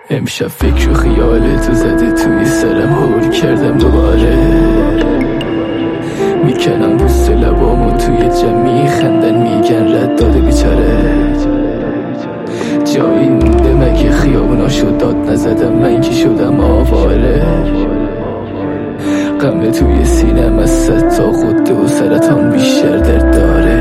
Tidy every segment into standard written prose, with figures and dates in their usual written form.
امشب فکر و خیالتو زده توی سرم، هول کردم دوباره. میکنم بوست لبامون توی جمع، میخندن میگن رد داده بیچاره. جایی مونده مگه خیابوناشو داد نزدم، من که شدم آواره. غم توی سینم از 100 تا غده و سرطان بیشتر درد داره.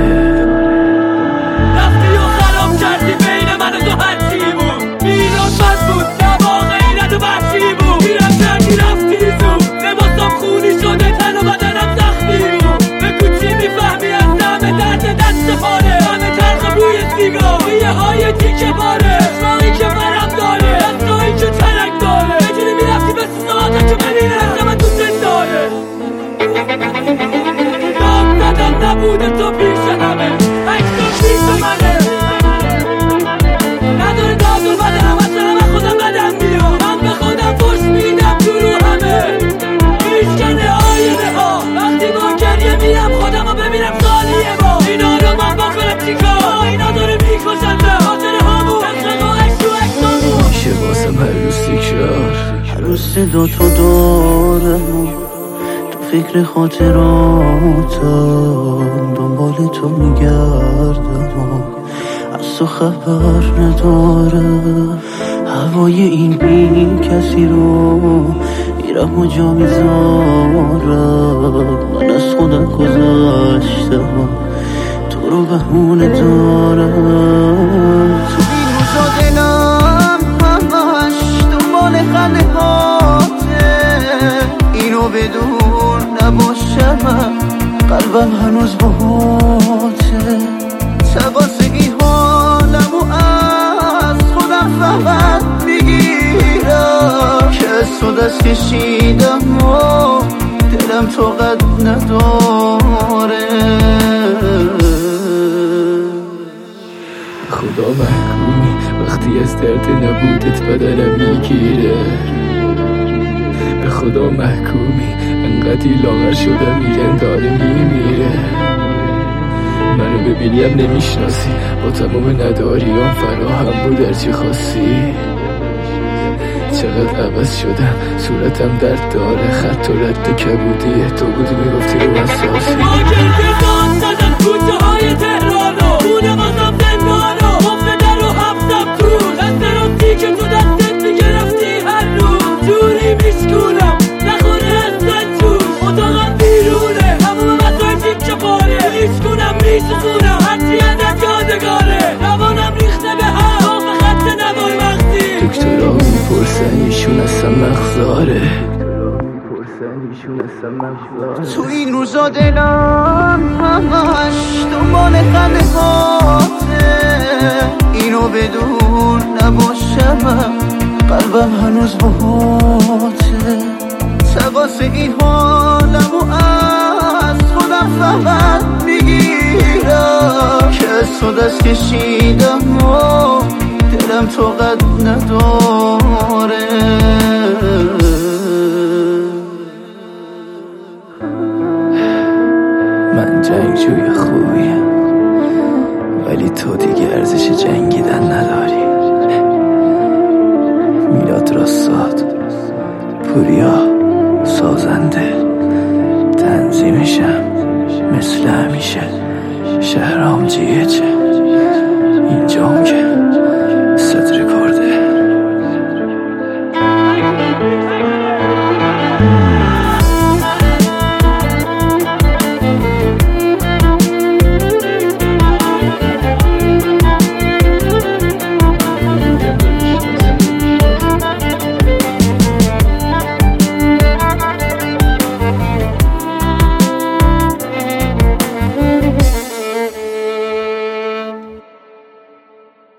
رفتی و خراب کردی بین من و تو هرچی بود، میران بد بود نه واقعیت و وحشی بود. میرم کردی رفتی تو لباسم خونی شده، تن و بدنم زخمی بود. بگو چی میفهمی از دم درد دست پاره، دم تلخ روی سیگار، ریه های تیکه باره، اسمایی که برم داره، دستایی که ترک داره. بجونی میرفتی به ساعته که من این رفتم تو زنداره. دام دادم نبوده تو پیش همه، اکتون پیش منه. نداره دادر بدنم اصلا من خودم بدم میام، من به خودم فرش میدم تو رو همه. میشکنه آینه ها وقتی با گریه میرم خودم رو ببینم سالیه با اینا رو من باکنم چیکار. اینا داره میکشن به خاطر همون عشق و عشق و عشقامون. میشه واسم هر روز تکرار، هر روز صدا تو دارم، تو فکر خاطراتم، دنبال تو میگردم، از تو خبر ندارم. هوای این بی کسی رو میرم و جا میذارم. من از خودم گذاشتم، تو رو بهونه دارم. تو این روزا دلم همش دنبال خنده هاته، اینو بدون نباشم قلبم هنوز باهاته. سواسگی حالمو از خودم فقط میگیرم، که از تو دست کشیدم و دلم طاقت نداره. خدا محکومی وقتی از درد نبودت بدنم میگیره. به خدا محکومی انقدی لاغر شدم میگن داره میمیره. منو ببینیم نمیشناسی، با تمام نداریام فراهم بود هرچی خواستی. چقدر عوض شدم صورتم درد داره، خط و رد کبودیه تو بودی میگفتی رو اساسی. ما گردان زدن کوچه های تهرانو، خونه بازم زندانو، مفت در رو هفتم تو دسترافتی که تو دستت میگرفتی هر روز. جوری میشکونم نخوره هستن تو اتاقم بیرونه، همون مسای تیکه پاره. میشکونم میسخونم هرچی ازت یادگاره، روانم ریخته به هم آف خط نوار وقتی. دکترها میپرسن ایشون اصلا مغزاره. تو این روزا دلم همش دنبال خنده هاته، اینو بدون نباشم قلبم هنوز باهاته. سواسگی حالمو از خودم فقط میگیرم، که از تو دست کشیدم و دلم طاقت نداره. من جنگجوی خوبیم ولی تو دیگه ارزش جنگیدن نداری. میلاد راستاد، پوریا سازنده، تنظیمشم مثل همیشه شهرام جیهچه.